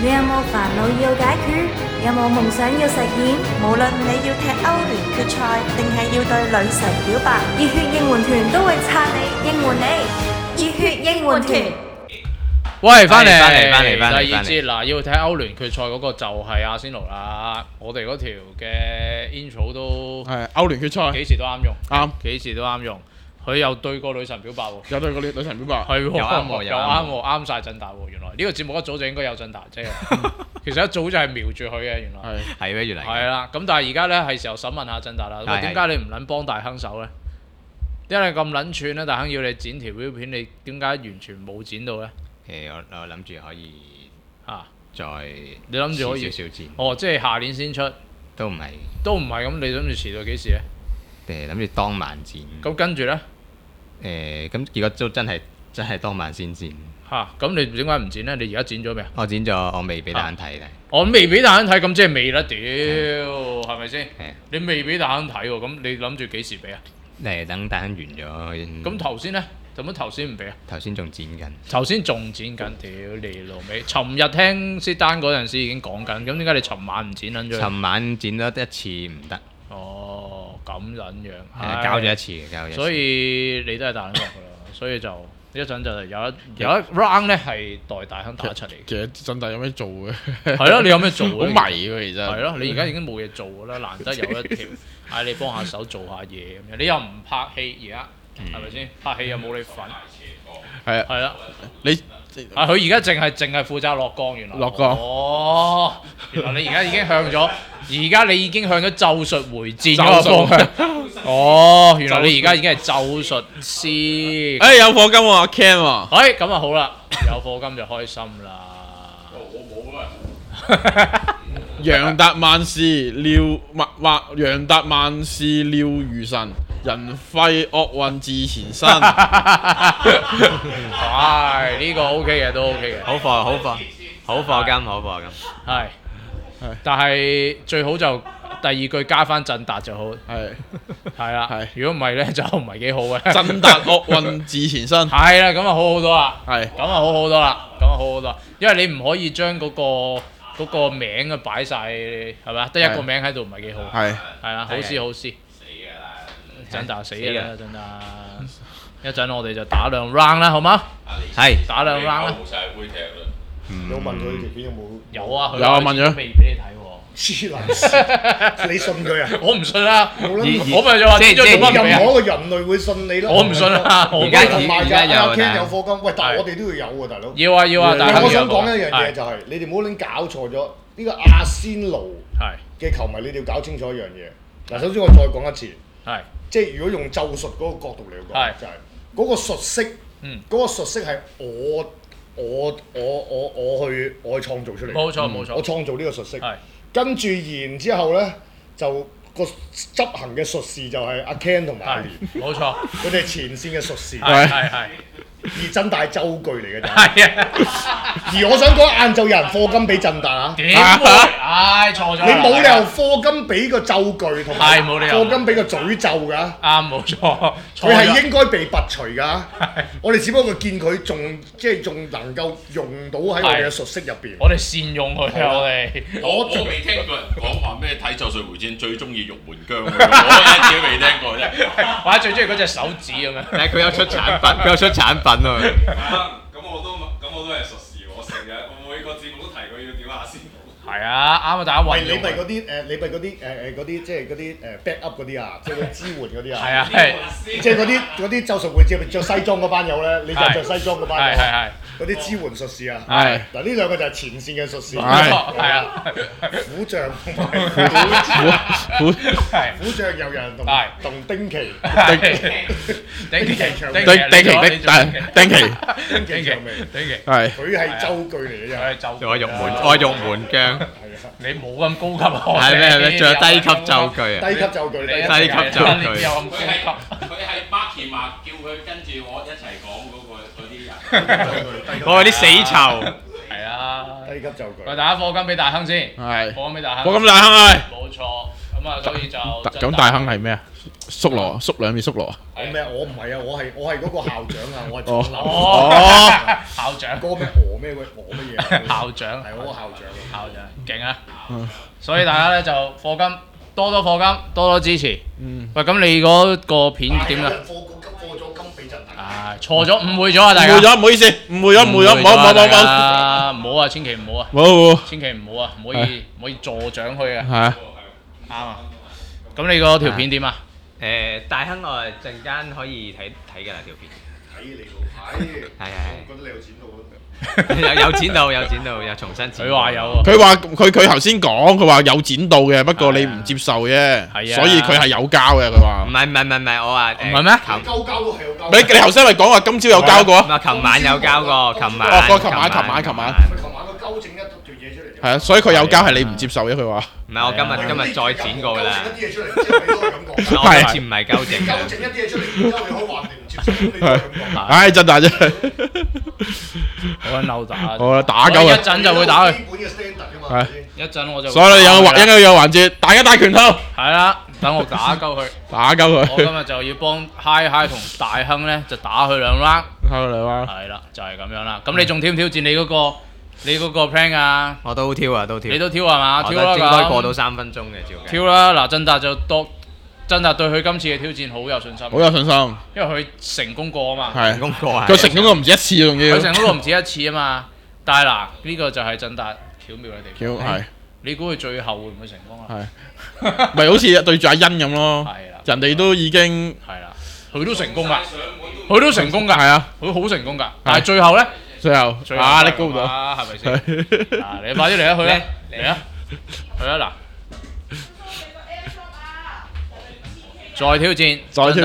你有冇煩惱要解決？有冇夢想要實現？ 無論你要踢歐聯決賽，定係要對女神表白， 熱血應援團都會撐你，應援你。熱血應援團。 喂，翻嚟返嚟第二節嗱，要睇歐聯決賽嗰個就係阿仙奴啦。我哋嗰條嘅 intro 都係歐聯決賽， 幾時都啱用， 啱幾時都啱用。佢又對個女神表白喎， 有對個女神表白， 係喎， 又啱喎， 又啱喎，啱曬陣達喎。原來呢個節目一早就應該有陣達啫。其實一早就係瞄住佢嘅，原來係咩？原來係啦。咁但係而家咧係時候審問下陣達啦。喂，點解你唔撚幫大亨手咧？點解你咁撚串咧？大亨要你剪條 V 片，你點解完全冇剪到咧？ 我諗住可以再你諗住可以少剪哦，即係下年先出， 都唔係咁。你諗住遲到幾時咧？ 諗住當晚剪。 咁跟住咧？ 咁結果都真係當晚先剪。 咁你點解唔剪咧？你而家剪咗未啊？ 我剪咗，我未俾大亨睇。 我未俾大亨睇，咁即係未啦，屌，係咪先？你未俾大亨睇喎，咁你諗住幾時俾啊？ 等大亨完咗。 咁頭先咧？做乜頭先唔俾啊？ 頭先仲剪緊。 頭先仲剪緊，屌你老味！尋日聽薛丹嗰陣時已經講緊，咁點解你尋晚唔剪撚咗？ 尋晚剪咗一次唔得。 哦，咁撚樣。 交咗一次嘅，交咗一次。 所以你都係大亨落㗎啦，所以就一陣就有一 round 咧係代大亨打出嚟。 其實陣達有咩做嘅？ 係咯，你有咩做？好迷喎，其實。 係咯，你而家已經冇嘢做㗎啦，難得有一條，嗌你幫下手做下嘢咁樣。你又唔拍戲而家？係咪先？拍戲又冇你份， 係啊， 係啦。 你佢而家淨係負責落降，原來。 落降。 哦，原來你而家已經向咗，而家你已經向咗咒術迴戰嗰個方向。哦，原來你而家已經係咒術師。 有課金喎，阿 Ken 喎。 咁啊好啦，有課金就開心啦。 我冇啊。 楊達萬事楊達萬事料如神，人廢惡運自前身。 係呢個 OK 嘅，都 OK 嘅。 好課金。 係。但係最好就第二句加翻陣達就好。係啦。如果唔係咧，就唔係幾好嘅。 陣達惡運自前身。 係啦，咁啊好好多啦。 係。 咁啊好好多啦。因為你唔可以將嗰個名啊擺晒，係咪？得一個名喺度唔係幾好。係啊，好事。死㗎啦！陣達死㗎啦，陣達。一陣我哋就打兩 round 啦，好嗎？ 係。 打兩 round 啦。 冇晒杯踢啦。 有問佢條片有冇？ 有啊， 有啊，問咗。 未俾你睇喎。 黐撚線！你信佢啊？ 我唔信啦。 我咪就話剪咗做乜嘢？ 任何一個人類會信你咯。 我唔信啊！ 而家同埋㗎，阿 Ken 有課金，喂，但係我哋都要有喎，大佬。 要啊！但係我想講一樣嘢就係，你哋唔好亂搞錯咗呢個阿仙奴嘅球迷，你哋要搞清楚一樣嘢。嗱，首先我再講一次，即係如果用咒術嗰個角度嚟講，就係嗰個術式，嗰個術式係我去創造出嚟。 冇錯。 我創造呢個術式，跟住然之後咧就。個執行嘅術士就係阿 Ken 同埋阿連， 冇錯， 佢哋係前線嘅術士， 係， 而真大周句嚟嘅啫。 係啊， 而我想講晏晝有人課金俾振達啊， 點會？錯咗。 你冇理由課金俾個咒句同埋課金俾個詛咒㗎。 啱，冇錯。 佢係應該被拔除㗎。我哋只不過見佢仲能夠用到喺我哋嘅術式入邊。 我哋善用佢啊！ 我未聽過人講話咩睇咒術迴戰最中意玉門姜，我一次都未聽過啫。 或者最中意嗰隻手指咁樣。 但係佢有出產品喎。 咁我都係術士，我成日我每個節目都提過要點下先。 係啊，啱啊！大家運用。 你咪嗰啲即係嗰啲backup 嗰啲啊，即係嗰啲支援嗰啲啊。 係啊， 即係嗰啲咒術迴戰着西裝嗰班友咧，你就着西裝嗰班友。係。嗰啲支援術士啊。係。嗱呢兩個就係前線嘅術士。 係啊。 虎將同埋虎將遊人同丁奇。丁奇長尾。 丁奇長尾。 係。 佢係周句嚟嘅啫。 我玉門姜。 你冇咁高級啊！ 係咩？仲有低級咒句啊！ 低級咒句。 有咁高級。 佢係 Marky Mark 叫佢跟住我一齊講嗰啲人。 我啲死囚。 係啊。 低級咒句。 喂，大家課金俾大亨先。 係。 課金俾大亨。 課金大亨係。 冇錯。咁啊，所以就。 咁大亨係咩啊？ 縮羅縮兩邊縮羅。 我咩？我唔係啊！我係嗰個校長啊！我係哦總哦，校長。 嗰個咩咩乜嘢？ 校長。 係我個校長。 校長勁啊！所以大家咧就課金多多課金，多多支持。喂，咁你嗰個片點啊？ 課咗金俾陣大。 啊，錯咗，誤會咗啊！大家。 誤會咗，唔好意思，誤會咗，冇。 唔好啊！千祈唔好啊！ 冇。 千祈唔好啊！唔可以助長佢啊！ 係啊。 啱啊！咁你嗰條片點啊？ 大亨我陣間可以睇㗎啦條片。 睇你老睇。 係。 覺得你有錢到咯。 有剪到，又重新剪。 佢話有啊。 佢話佢頭先講，佢話有剪到嘅，不過你唔接受啫。係啊。所以佢係有交嘅，佢話。 唔係，我話唔係咩？ 交都係有交。 你頭先咪講話今朝有交過啊？ 琴晚有交過，琴晚。 哦，琴晚。 琴晚個鳩整一段嘢出嚟。 係啊，所以佢有交係你唔接受啫，佢話。 唔係，我今日再剪過㗎啦。 整一啲嘢出嚟，之後你都係咁講。 我今次唔係鳩整。 鳩整一啲嘢出嚟，然之後你可以話你唔接受，你都係咁講。 唉，真係真係。 好撚嬲打。 好啦，打鳩佢。 一陣就會打佢。 基本嘅 standard 㗎嘛。 一陣我就。 所以應該有環節，大家戴拳套。 係啦，等我打鳩佢。 打鳩佢。 我今日就要幫 Hi 同大亨咧，就打佢兩 round。 打佢兩 round。 係啦，就係咁樣啦。咁你仲挑唔挑戰你嗰個 plan 啊？ 我都挑啊，都挑。 你都挑係嘛？挑啦咁。 應該過到3分鐘嘅照計。 挑啦！嗱，振達對佢今次嘅挑戰好有信心。 好有信心。 因為佢成功過啊嘛。 係。 成功過啊！ 佢成功過唔止一次仲要。 佢成功過唔止一次啊嘛。但係嗱，呢個就係振達巧妙嘅地方。 係。 你估佢最後會唔會成功啊？ 係。咪好似對住阿欣咁咯。 係啦。 人哋都已經。 係啦。佢都成功㗎。佢都成功㗎。 係啊。 佢好成功㗎。但係最後咧？ 最後你高咗， 係咪先？你快啲嚟啊！去啊！嚟啊！去啊！嗱，再挑戰，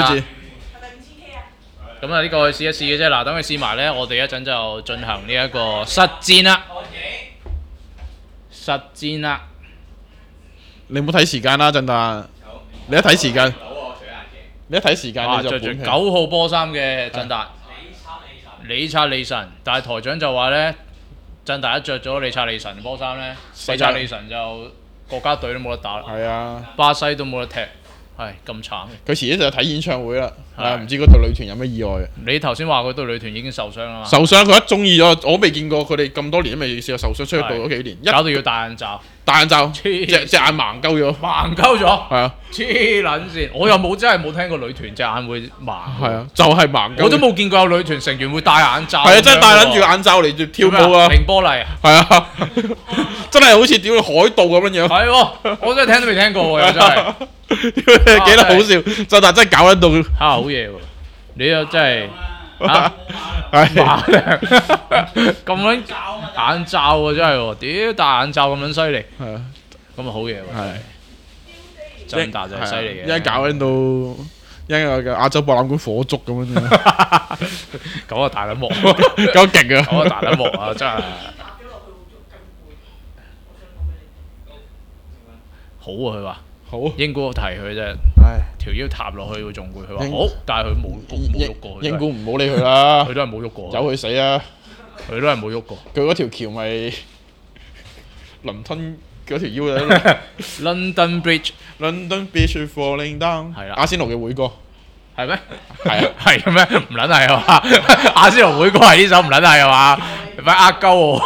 咁啊，呢個試一試嘅啫。嗱，等佢試埋咧，我哋一陣就進行呢一個實戰啦。實戰啦！ 你唔好睇時間啦，振達。你一睇時間，你就着住9號波衫嘅振達。李察利臣，但係台長就話咧，振達一着咗李察利臣波衫咧，李察利臣就國家隊都冇得打啦。 係啊， 巴西都冇得踢，係咁慘嘅。 佢遲啲就睇演唱會啦，唔知嗰隊女團有咩意外嘅。 你頭先話嗰隊女團已經受傷啦嘛？ 受傷佢一中意咗，我未見過佢哋咁多年都未試過受傷，出去到咗幾年， 搞到要戴眼罩。 戴眼罩，隻眼盲鳩咗。 盲鳩咗。係啊。 黐撚線，我又真係冇聽過女團隻眼會盲。 係啊，就係盲鳩。 我都冇見過有女團成員會戴眼罩。 係啊，真係戴撚住眼罩嚟跳舞啊！ 凌波麗啊。 係啊，真係好似屌海盜咁樣樣。 係喎，我真係聽都未聽過喎，真係。 幾得好笑，振達真係搞得到。 嚇好嘢喎！你又真係嚇，咁撚眼罩喎，真係喎！屌戴眼罩咁撚犀利， 係啊， 咁啊好嘢喎！ 係， 振達就係犀利嘅。 一搞緊到一個亞洲博覽館火燭咁樣樣， 咁啊大撚鑊， 咁勁啊！ 咁啊大撚鑊啊，真係好啊！佢話。好，英股提佢啫，條腰塌落去會仲攰。佢話好，但係佢冇喐過。 英股唔好理佢啦， 佢都係冇喐過。 由佢死啊！ 佢都係冇喐過。 佢嗰條橋咪倫敦嗰條腰咧。 London Bridge falling down。係啦，阿仙奴嘅會歌。 係咩？ 係啊， 係嘅咩？唔撚係啊嘛！阿仙奴會歌係呢首唔撚係啊嘛！你咪呃鳩我，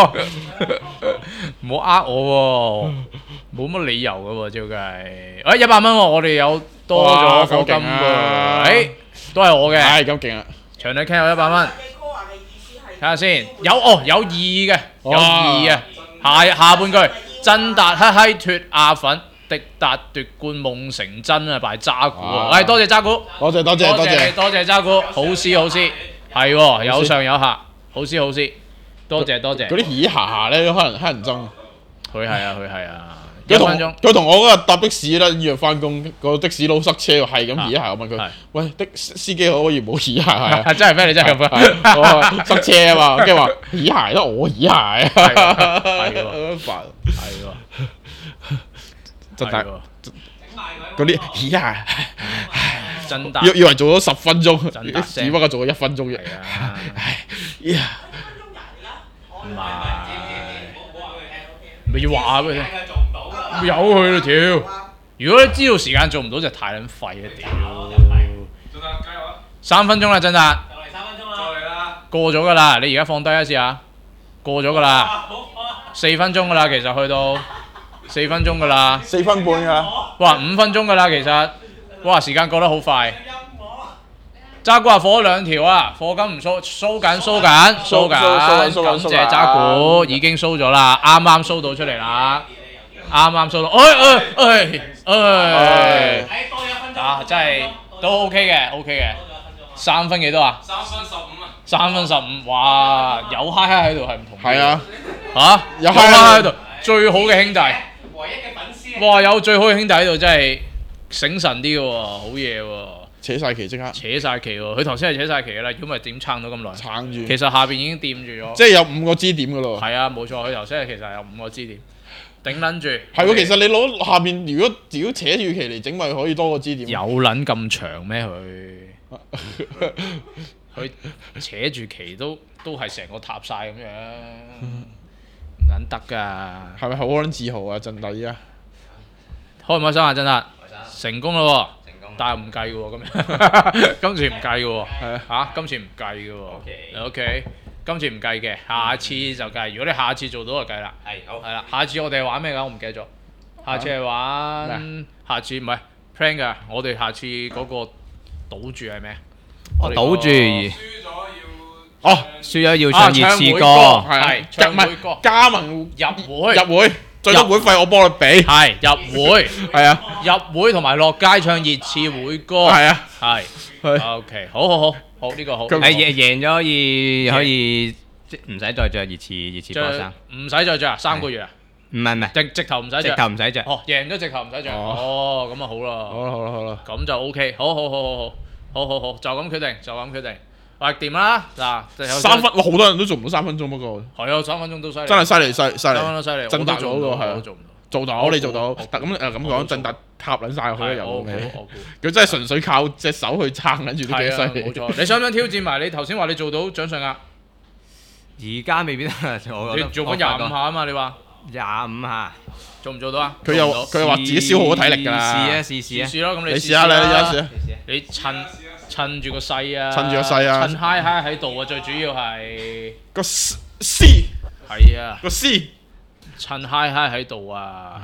唔好呃我喎！冇乜理由嘅喎，照計。100蚊喎，我哋有多咗課金喎。都係我嘅。 係咁勁啊！ 場地傾有100蚊。睇下先，有2嘅，有2嘅。下半句，振達嘿脫亞粉，迪達奪冠夢成真啊！敗渣古喎。多謝渣古。多謝渣古，好詩，係喎，有上有下，好詩。多謝。嗰啲嘻下咧，可能乞人憎。 佢係啊。 佢同我嗰日搭的士啦，以為翻工，個的士佬塞車，係咁移下，我問佢：喂，的司機可以唔好移下？ 真係咩？你真係咁啊？ 塞車啊嘛，跟住話移鞋都我移鞋，係喎，煩，係喎， 真係嗰啲移鞋， 真大， 以為做咗10分鐘，只不過做咗1分鐘啫。 唔係，咪要話俾佢聽。有佢啦條， 如果你知道時間做唔到就太撚廢啦屌！ 真達加油啊 ！3分鐘啦，真達。 就嚟3分鐘啦。 就嚟啦。 過咗㗎啦，你而家放低一試下。過咗㗎啦。4分鐘㗎啦，其實去到4分鐘㗎啦。 4分半㗎。 哇，5分鐘㗎啦，其實。哇，時間過得好快。渣古話火2條啊，課金唔蘇緊，感謝渣古已經蘇咗啦，啱啱蘇到出嚟啦，啱啱蘇到，真係都 OK 嘅，3分幾多啊 ？3分15啊 ！3分15，哇，有嗨嗨喺度係唔同。 係啊， 有嗨嗨喺度，最好嘅兄弟。 唯一嘅粉絲。 哇，有最好嘅兄弟喺度真係醒神啲嘅喎，好嘢喎！ 扯晒旗即刻， 扯晒旗喎！佢頭先係扯晒旗嘅啦，如果唔係點撐到咁耐？ 撐住。 其實下邊已經掂住咗。 即係有5個支點嘅咯。 係啊，冇錯，佢頭先係其實有5個支點，頂撚住。 係喎，其實你攞下邊如果扯住旗嚟整，咪可以多個支點。 有撚咁長咩佢？佢扯住旗都係成個塌晒咁樣，唔撚得㗎。 係咪好撚自豪啊？振達依家開唔開心啊？振達成功咯喎！但係唔計嘅喎，今次唔計嘅喎，今次唔計嘅喎。OK， 今次唔計嘅，下次就計。如果你下次做到就計啦。係啦，下次我哋係玩咩㗎？我唔記得咗。下次係玩，下次唔係 plan 㗎。我哋下次嗰個賭注係咩？ 賭注。輸咗要唱熱詞歌， 係唱會歌。 加盟入會。最多會費我幫你俾， 係入會， 係啊， 入會同埋落街唱熱刺會歌， 係啊， 係 ，OK，好呢個好， 贏咗可以即唔使再着熱刺波衫， 唔使再着啊，3個月啊， 唔係， 直頭唔使着， 直頭唔使着， 哦，贏咗直頭唔使着，咁啊好啦， 好啦， 咁就 OK，好，就咁決定。喂，掂啦，嗱 ，3分，好多人都做唔到3分鐘，不過係啊，3分鐘都犀利， 真係犀利，犀利， 振達做到，係做到，你做到，咁講，振達塔撚晒佢啦，又佢真係純粹靠隻手去撐緊住都幾犀利。 冇錯，你想唔想挑戰埋你頭先話你做到掌上壓？ 而家未必得， 你做緊25下啊嘛？你話 25下， 做唔做到啊？ 佢又話自己消耗咗體力㗎啦。 試咯，咁你試下啦， 你趁住個勢啊！ 趁 high 喺度啊！最主要係個 C 係啊， 個 C 趁 high 喺度啊！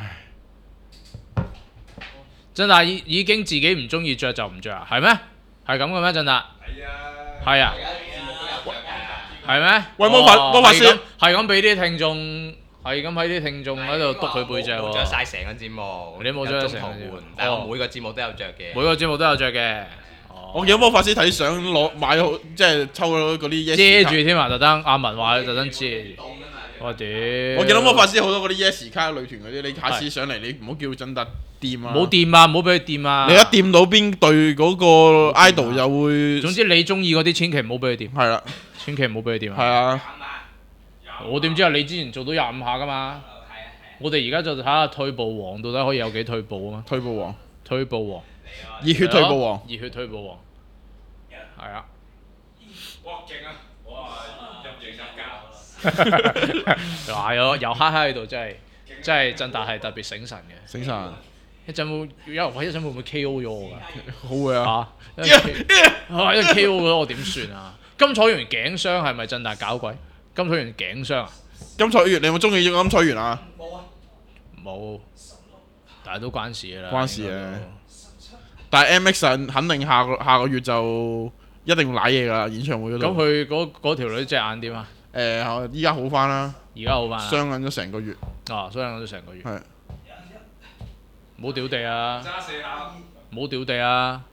振達已經自己唔中意着就唔着啊？係咩？係咁嘅咩？振達係啊，係咩？ 喂，魔法師係咁俾啲聽眾。係咁喺啲聽眾喺度督佢背脊喎。 着晒成個節目， 你冇着成個節目， 但係我每個節目都有着嘅。 每個節目都有着嘅。 我見到魔法師睇相買好，即係抽咗嗰啲 yes 遮住添啊！特登阿文話佢特登遮住。我屌！ 我見到魔法師好多嗰啲 yes 卡女團嗰啲，你下次上嚟你唔好叫振達掂啊！ 唔好掂啊！唔好俾佢掂啊！ 你一掂到邊隊嗰個 idol 又會。 總之你中意嗰啲，千祈唔好俾佢掂。 係啦， 千祈唔好俾佢掂啊！ 係啊。 我點知啊？你之前做到25下噶嘛？我哋而家就睇下退步王到底可以有幾退步啊嘛？退步王，熱血退步王，係啊！ 哇勁啊！哇入型哇有嗨喺度，真係振達係特別醒神嘅。 醒神！ 一陣會唔會 KO 咗我㗎？ 好會啊！ 一陣 KO 咗我點算啊？金彩源頸傷係咪振達搞鬼？金彩源頸傷啊！ 金彩源，你有冇中意金彩源啊？ 冇，但係都關事嘅啦。 關事嘅。但係 MX 肯定下個月就一定瀨嘢㗎啦，演唱會嗰度。 咁佢嗰條女隻眼點啊？ 依家好翻啦。 而家好翻。傷緊咗成個月。 傷緊咗成個月。 係。 唔好屌地啊！唔好屌地啊！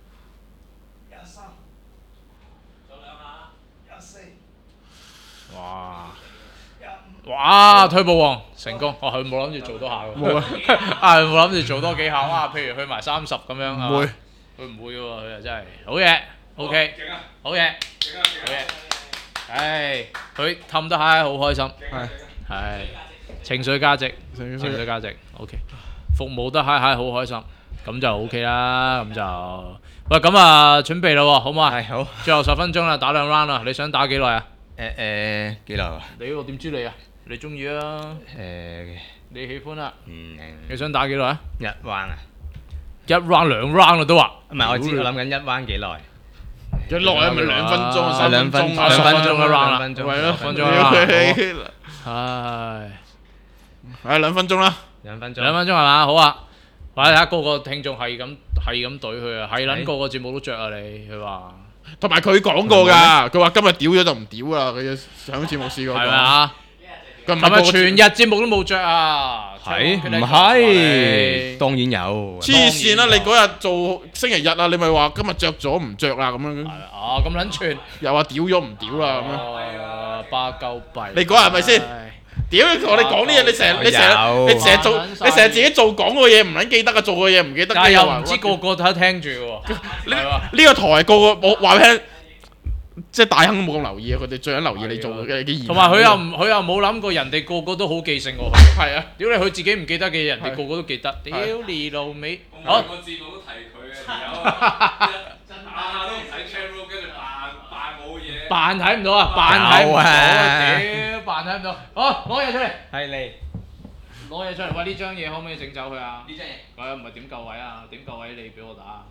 哇！退步王成功，佢冇諗住做多下喎。冇啊！冇諗住做多幾下哇！譬如去埋30咁樣。唔會，佢唔會嘅喎，佢又真係好嘢。OK，好嘢，好嘢。唉，佢氹得嗨好開心。係情緒價值。OK， 服務得嗨好開心，咁就 OK 啦。咁就喂咁啊，準備啦喎，好唔好啊？ 係好。 最後10分鐘啦，打2 round 啦。你想打幾耐啊？ 幾耐啊？ 我點知你啊？ 你中意啊？你喜歡啊？你想打幾耐啊？ 一 round 啊？ 一 round 兩 round 啦都話。 唔係，我知我諗緊一 round 幾耐？ 幾耐啊？咪2分鐘、3分鐘啊 ？2分鐘一 round 啦， 分鐘係咯， 分鐘啦。唉， 係2分鐘啦。 2分鐘。 2分鐘係嘛？好啊。或者睇下個個聽眾係咁懟佢啊，係撚個個節目都着啊你，佢話。 同埋佢講過㗎，佢話今日屌咗就唔屌啦，佢上節目試過。 係咪啊？ 佢唔係全日節目都冇着啊？ 係唔係？當然有。 黐線啦！你嗰日做星期日啊，你咪話今日着咗唔着啦咁樣。 哦，咁撚串。 又話屌咗唔屌啦咁樣。 哦，巴鳩閉。 你嗰日係咪先？屌！同我哋講啲嘢，你成日做，你成日自己做講個嘢唔撚記得啊，做個嘢唔記得。 但係又唔知個個都聽住喎。 呢個台個個我話俾你聽，即係大亨都冇咁留意啊！佢哋最緊留意你做嘅言。 同埋佢又冇諗過人哋個個都好記性喎。佢係啊！屌你，佢自己唔記得嘅嘢，人哋個個都記得。屌你老味！好。 個節目都提佢嘅，真下都唔睇 channel，跟住扮冇嘢。 扮睇唔到啊！扮睇唔到啊！屌，扮睇唔到。好，攞嘢出嚟。 係你。 攞嘢出嚟。喂，呢張嘢可唔可以整走佢啊？ 呢張嘢。 佢唔係點夠位啊？點夠位你俾我打。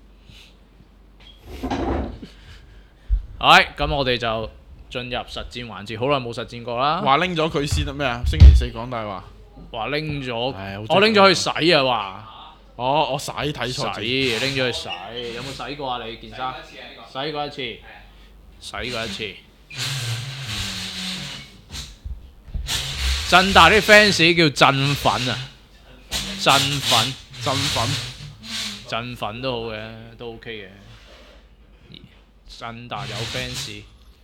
係，咁我哋就進入實戰環節。好耐冇實戰過啦。 話拎咗佢先得咩啊？星期四講大話。 話拎咗，我拎咗去洗啊！話。 哦，我洗睇錯字。 拎咗去洗，有冇洗過啊？你件衫？洗過一次。洗過一次。振達啲 fans 叫振粉啊！振粉，振粉都好嘅，都 OK 嘅。振達有 fans，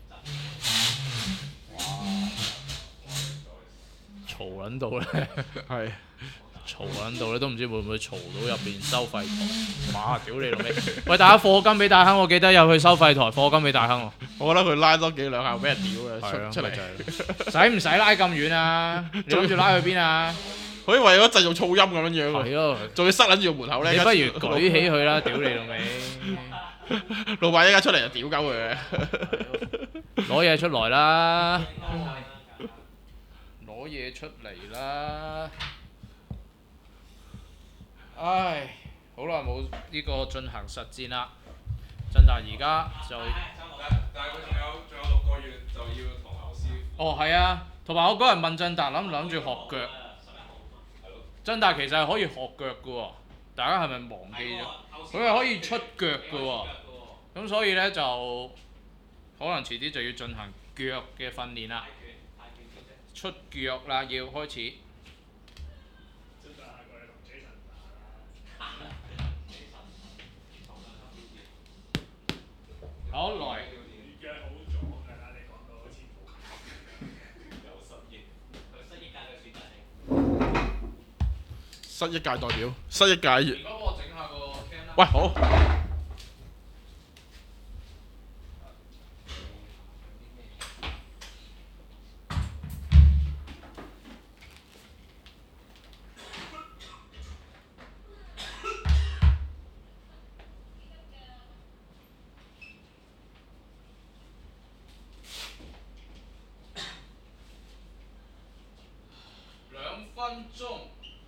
嘈撚到咧，係嘈撚到咧，都唔知會唔會嘈到入邊收費台。哇！屌你老味！喂，大家課金俾大亨，我記得有去收費台課金俾大亨喎。 我覺得佢拉多幾兩下俾人屌嘅，出嚟。 使唔使拉咁遠啊？你諗住拉去邊啊？ 可以為咗製造噪音咁樣樣喎。係咯，仲要塞撚住個門口咧。 你不如舉起佢啦！屌你老味！ 老闆依家出嚟就屌鳩佢嘅， 攞嘢出來啦！攞嘢出嚟啦！唉，好耐冇呢個進行實戰啦。振達而家就， 但係佢仲有6個月就要同牛師。 哦，係啊，同埋我嗰日問振達諗唔諗住學腳？振達其實係可以學腳嘅喎，大家係咪忘記咗？佢係可以出腳嘅喎，咁所以呢，就可能遲啲就要進行腳嘅訓練啦，出腳啦，要開始。好來。 新一屆代表，新一屆。 如果我整下個 cam 啦。 喂，好。 2分鐘。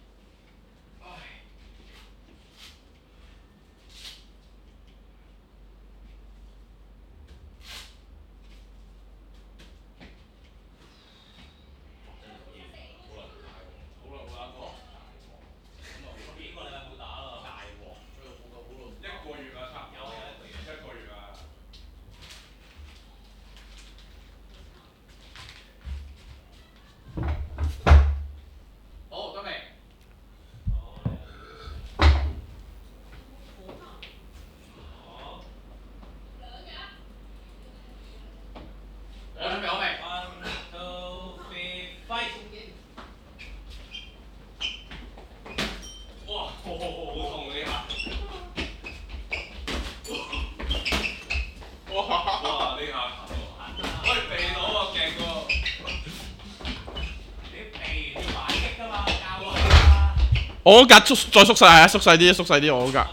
我嗰格再縮細啊，縮細啲，我嗰格。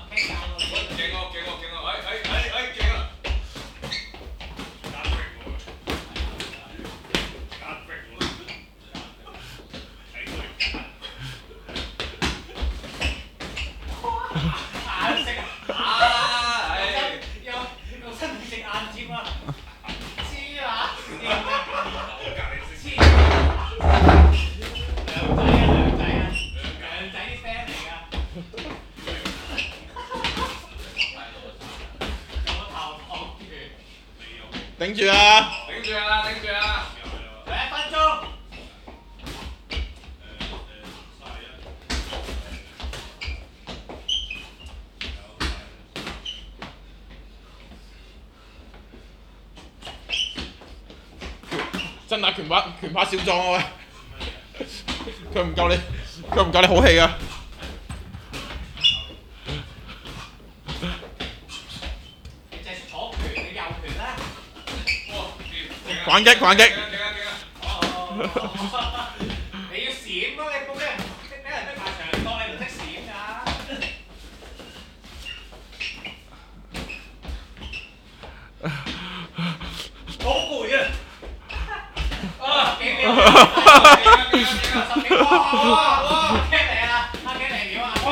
頂住啊！ 頂住啊！頂住啊！ 1分鐘。 真打拳法少壯啊喂！佢唔夠你好氣啊！ 你隻左拳，你右拳啦。 反擊！ 你要閃咯，你冇俾人逼埋牆角，你唔識閃㗎。好攰啊！幾秒？10幾秒？哇！幾嚟啊？幾嚟秒啊？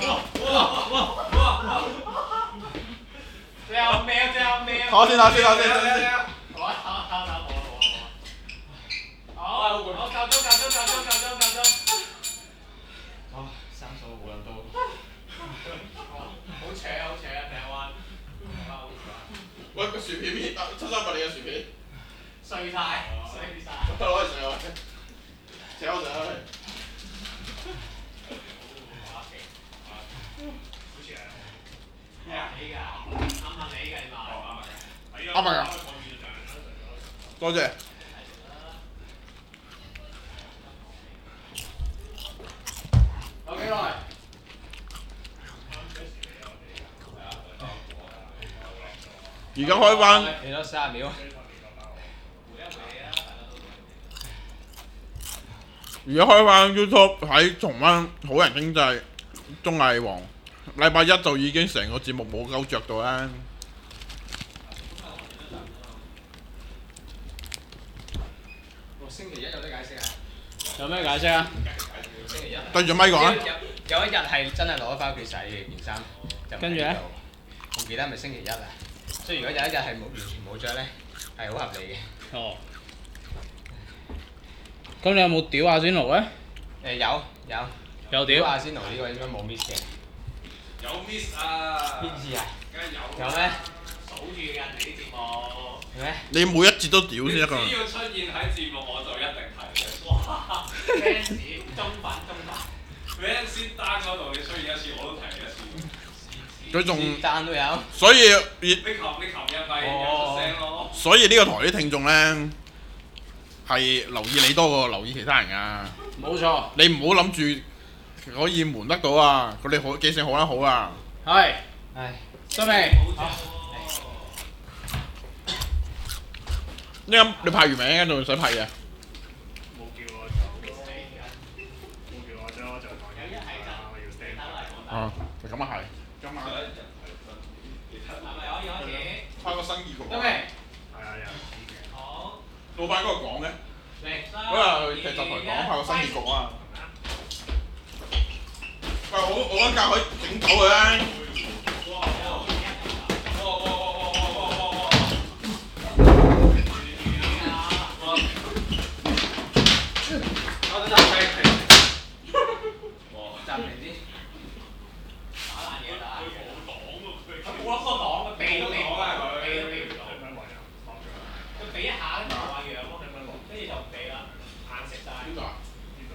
最後秒。 唞先。 好，夠鐘。三數冇咁多。好扯啊！平灣。 喂，個薯片700你嘅薯片。 碎晒。 攞嚟食啊！請我食啊！ 咩啊？你㗎？啱你㗎嘛？ 啱啊！多謝。 有幾耐？ 而家開翻。 幾多30秒？ 而家開翻 YouTube 喺重溫《好人經濟》綜藝王，禮拜一就已經成個節目冇鳩着到啦。 星期一有得解釋啊？有咩解釋啊？星期一。 對住咪講啊！ 有一日係真係攞咗翻屋企洗嘅件衫，跟住咧，唔記得係咪星期一啊？所以如果有一日係完全冇着咧，係好合理嘅。 哦。咁你有冇屌阿仙奴咧？ 有屌阿仙奴呢個應該冇 miss 嘅。 有 miss 啊！ 邊次啊？ 梗係有。 有咩？ 數住人哋啲節目。 咩？ 你每一節都屌先得㗎。 只要出現喺節目我就一定睇嘅。 哇 ！fans 中粉。fans 單嗰度你出現一次我都睇一次。 佢仲單都有。 所以你琴日咪有出聲咯。 所以呢個台啲聽眾咧係留意你多過留意其他人㗎。 冇錯。 你唔好諗住可以瞞得到啊！佢哋好記性好得好啊！ 係。 唉。 得未？ 依家你派完名，跟住想派嘢。 冇叫我走，我就講嘢啦，我要 stand by。 啊，咁啊係。今晚係咪可以開始？ 開個新結局。 得未？ 係啊，有嘅。 好。 老闆嗰度講嘅。嗰日去劇集台講派個新結局啊！喂，我間教可以整走佢啦。 暫停先。打爛嘢。冇攞個擋，佢避都避唔到。佢避一下跟住話樣咯，跟住就唔避啦，硬食晒。 邊度啊？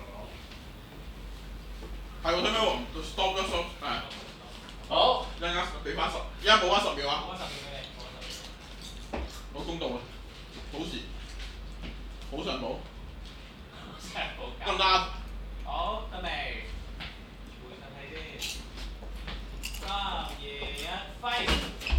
係我睇咩喎 ？stop 咗 stop 係。 好。 一陣間俾翻而家冇翻10秒啊！ 冇10秒俾你。 好公道啊！好事，好上保。得唔得？ 好，得未？回神氣先。3、2、1，揮！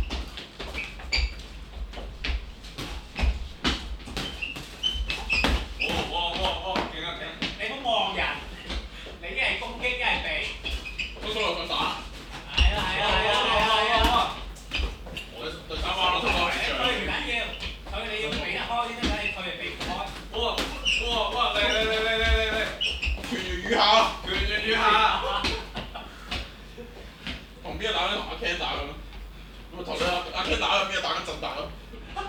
勁啊勁！ 你唔好望人，你一係攻擊，一係避。 都想打。 係啊！ 我對3番咯， 退唔緊要，退你要避得開先得，你退避唔開。 哇！嚟！ 拳如雨下。 拳如雨下。 同邊個打咧？同阿 Ken 打咁咯。咁啊頭先阿 Ken 打，邊個打緊震達咯？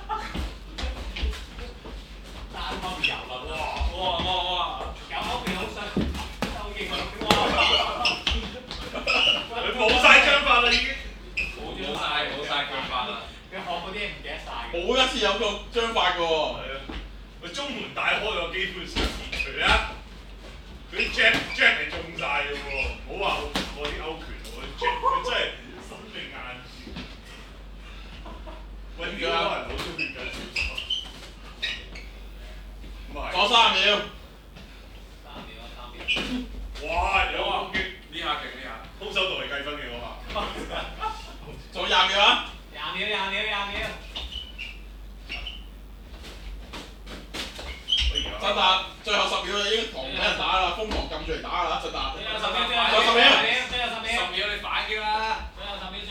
單方面遊啦！哇！有口面好衰，周勁啊！ 你冇曬章法啦已經。冇曬章法啦。 佢學嗰啲唔記得晒。 冇一次似有個章法嘅喎。 係啊，佢中門大開就基本上移除啦。佢啲 jab 係中晒嘅喎，唔好話我啲勾拳喎，jab 佢真係生命硬住。喂，點解人好中意緊小手？ 講3秒。 哇！有攻擊，呢下勁呢下，空手道係計分嘅我話。 仲有20秒啊 ！20秒。 振達最後10秒已經狂俾人打啦，瘋狂撳住嚟打啦，振達。 最後10秒， 你反擊啦！ 最後10秒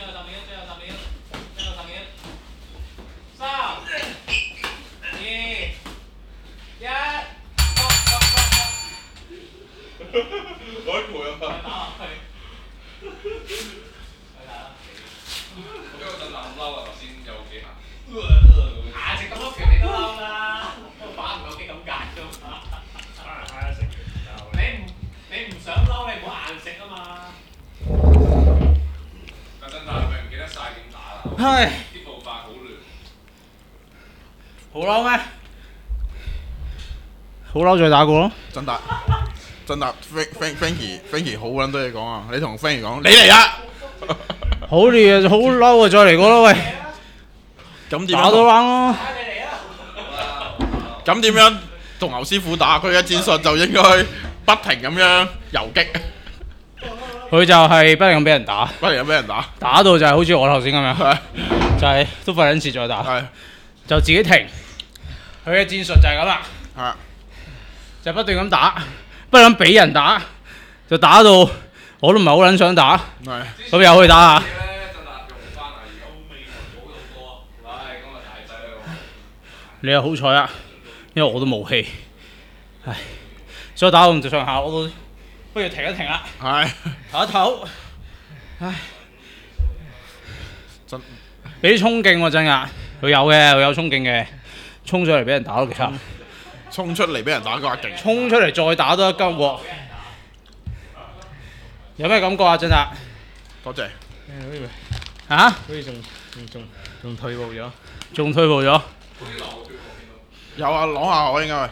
，3、2、1， 我攰啊！ 打落去。 我覺得振達好嬲啊！頭先有幾下。 硬食咁多拳你都嬲啦，反唔夠幾咁解啫嘛。你唔想嬲，你唔好硬食啊嘛。 但振達係咪唔記得晒點打啦？ 唉， 啲步法好亂。 好嬲咩？好嬲再打過咯。 振達 Frankie 好撚多嘢講啊！你同 Frankie 講，你嚟啦！ 好亂啊！好嬲啊！再嚟過啦喂！ 咁點打到冷咯。 咁點樣同牛師傅打？佢嘅戰術就應該不停咁樣遊擊。 佢就係不停咁俾人打， 不停咁俾人打， 打到就係好似我頭先咁樣，就係都費緊事再打，就自己停。佢嘅戰術就係咁啦，就不斷咁打，不斷咁俾人打，就打到我都唔係好撚想打，咁又去打下。你又好彩啊，因為我都冇氣，唉，所以打到咁上下，我都不如停一停啦，唞一唞，唉，俾啲衝勁喎真㗎，佢有嘅，佢有衝勁嘅，衝上嚟俾人打咯，其實， 衝出嚟俾人打嗰下勁， 衝出嚟再打多一筋喎，有咩感覺啊？真係， 多謝。 嚇？好似仲退步咗，仲退步咗。 有啊，攞下我應該係。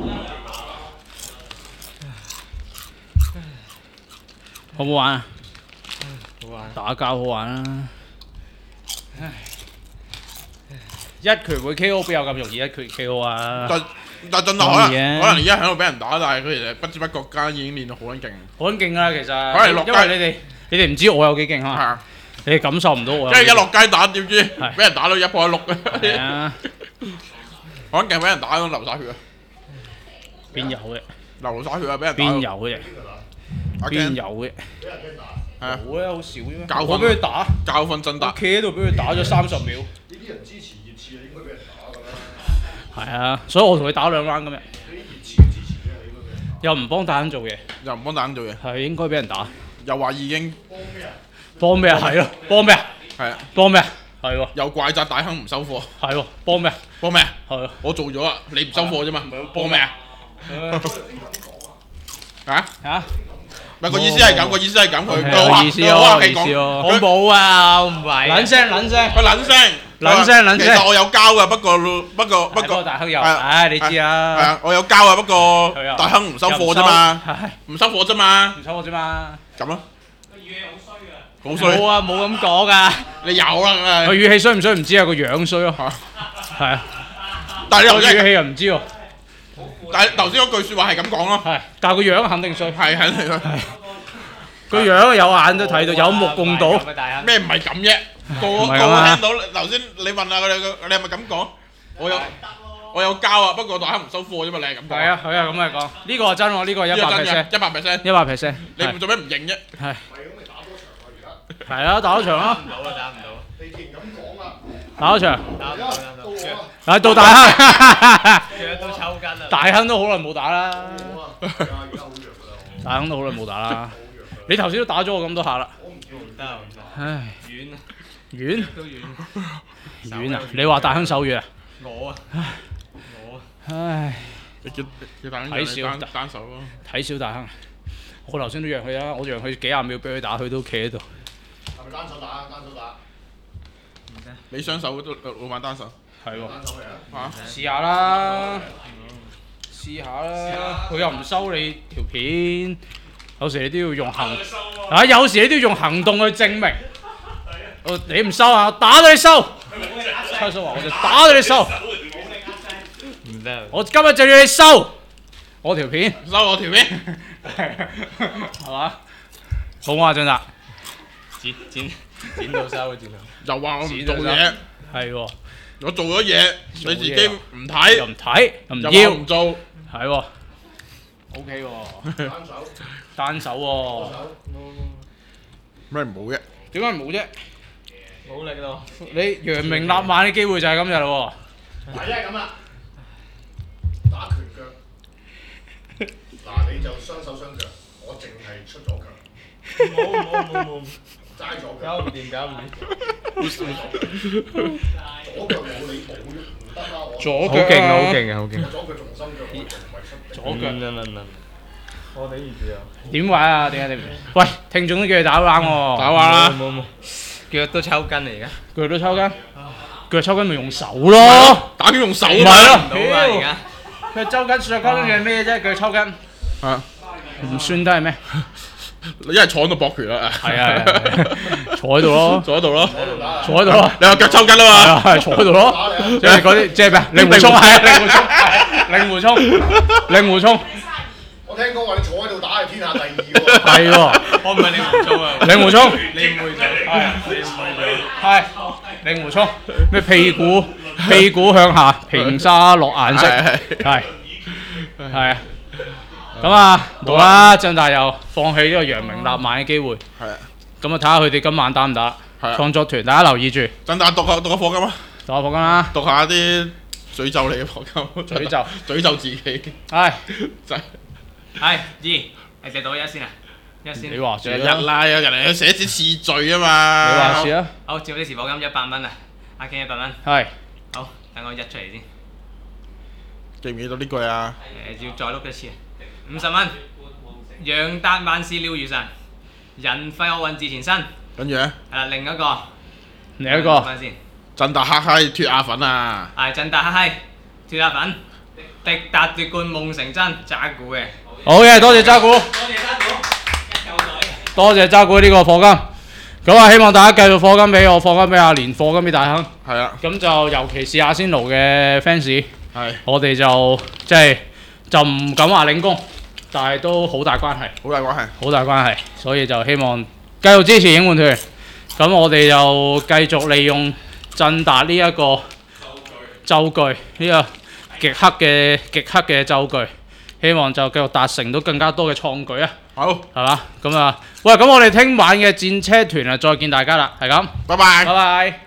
好唔好玩啊？好玩。打交好玩啊！唉，一拳會 KO 邊有咁容易一拳 KO 啊？ 但振達可能而家喺度俾人打，但係佢其實不知不覺間已經練到好撚勁。 好撚勁啊！其實。 可能落街， 因為你哋唔知我有幾勁啊嘛。你哋感受唔到我。 跟住一落街打，點知俾人打到一破一碌嘅。係啊。好撚勁，俾人打到流晒血啊！ 邊有嘅？ 流晒血啊！俾人打。 邊有嘅？邊有嘅？ 係啊， 冇咧，好少啫。 教訓我俾佢打， 教訓振達。 企喺度俾佢打咗30秒。 呢啲人支持熱刺啊，應該俾人打㗎啦。 係啊，所以我同佢打2 round 咁樣。 你熱刺嘅支持者應該俾人打。 又唔幫大亨做嘢。 又唔幫大亨做嘢。 係應該俾人打。 又話已經。 幫咩啊？係咯，幫咩啊？ 係啊。 幫咩啊？係喎。 又怪責大亨唔收貨。 係喎，幫咩啊？ 幫咩啊？ 係啊。 我做咗啊，你唔收貨啫嘛。幫咩啊？嚇？唔係個意思係咁，個意思係咁，佢意思咯，意思咯。我冇啊，我唔係。撚聲， 佢撚聲。 其實我有交㗎，不過大亨有。唉，你知啊。 係啊，我有交啊，不過大亨唔收貨啫嘛。唔收貨啫嘛。 唔收貨啫嘛。 咁咯。 個語氣好衰㗎。 好衰。 冇啊，冇咁講㗎。 你有啦。 個語氣衰唔衰唔知啊，個樣衰咯。係啊。 但係你語氣又唔知喎。 但係頭先嗰句説話係咁講咯。 係，但係個樣肯定衰。 係肯定衰。 個樣有眼都睇到，有目共睹。 咩唔係咁啫？個聽到頭先你問下佢哋，你係咪咁講？我有交啊，不過大亨唔收貨啫嘛，你係咁講。 係啊，係啊，咁嚟講。呢個係真喎，呢個係100%。100%。 你做咩唔認啫？ 係。係啊，打多場啦。 打唔到。 你既然咁講啦。 打多場。 打唔到。 啊，到大亨。 腳都抽筋啦。 大亨都好耐冇打啦。大亨都好耐冇打啦。你頭先都打咗我咁多下啦。 我唔得。 唉。 軟啊。 軟？ 都軟。 軟啊！你話大亨手軟啊？ 我啊。 唉。 你大亨睇少單手咯。 睇少大亨。我頭先都讓佢啦，我讓佢幾廿秒俾佢打，佢都企喺度。 係咪單手打？單手打。 你雙手都老闆單手。 係喎。試下啦，試下啦。佢又唔收你條片，有時你都要用有時你都要用行動去證明。你唔收啊，我打到你收。秋叔話：我就打到你收。唔得，我今日就要你收我條片， 收我條片， 係嘛？好啊，真係剪到收，剪到。 又話我唔做嘢， 係喎。 我做咗嘢，你自己唔睇， 又唔睇，又唔要， 唔做， 係喎。OK 喎，單手喎。 咩唔好啫？ 點解冇啫？ 冇力咯！ 你揚名立萬嘅機會就係今日啦喎。 係啊，咁啊，打拳腳。嗱，你就雙手雙腳，我淨係出咗腳。冇，齋左腳。 搞唔掂。 左腳冇你冇唔得啦，我。 左腳好勁啊！ 左腳重心腳，我唔係出。 左腳。 我頂唔住啊！ 點玩啊？點解你？喂，聽眾都叫你打橫喎。 打橫啦。 冇。腳都抽筋嚟㗎。 腳都抽筋。腳抽筋咪用手咯。 打拳用手。 唔係咯。 唔到啊！而家。 佢抽筋、削筋嘅咩啫？腳抽筋。 啊。 唔算得係咩？ 你一係坐喺度搏拳啦。 係啊，坐喺度咯。 坐喺度咯。 坐喺度咯。 你話腳抽筋啊嘛？ 係坐喺度咯。即係嗰啲即係咩？令狐沖係令狐沖。 我聽講話你坐喺度打係天下第2喎。 係喎。 我唔係令狐沖啊。 令狐沖。 你誤會咗。 係令狐沖。咩屁股向下，平沙落顏色。係啊。咁啊，冇啦，張大又放棄呢個揚名立萬嘅機會。 係啊。 咁啊，睇下佢哋今晚打唔打？係創作團，大家留意住。 真大讀下課金啊！ 讀下課金啦。 讀下啲詛咒你嘅課金。詛咒自己。 係。 係2，你寫到1先啊！1先。 你話事啦。啦，有人嚟寫啲次序啊嘛。 你話事啊！ 好，照啲時課金100蚊啊！阿 Ken 100蚊。 係。 好，等我1出嚟先。 記唔記到呢句啊？ 要再碌一次啊！50蚊。楊達萬事了如神，人廢惡運自前身。 跟住咧？ 係啦，另一個。先。 振達黑黑脱亞粉啊！ 係振達黑黑脱亞粉，迪達奪冠夢成真，渣古嘅。 好嘅，多謝渣古。多謝渣古呢個課金。咁啊，希望大家繼續課金俾我，課金俾阿連，課金俾大亨。 係啊。 咁就尤其是阿仙奴嘅 fans， 係。 我哋就即係就唔敢話領功，但係都好大關係。好大關係，所以就希望繼續支持影換團。咁我哋就繼續利用振達呢一個咒具，呢個極黑嘅咒具。希望就繼續達成到更加多嘅創舉啊！ 好， 係嘛？咁啊，喂，咁我哋聽晚嘅戰車團啊，再見大家啦，係咁， 拜拜。 拜拜。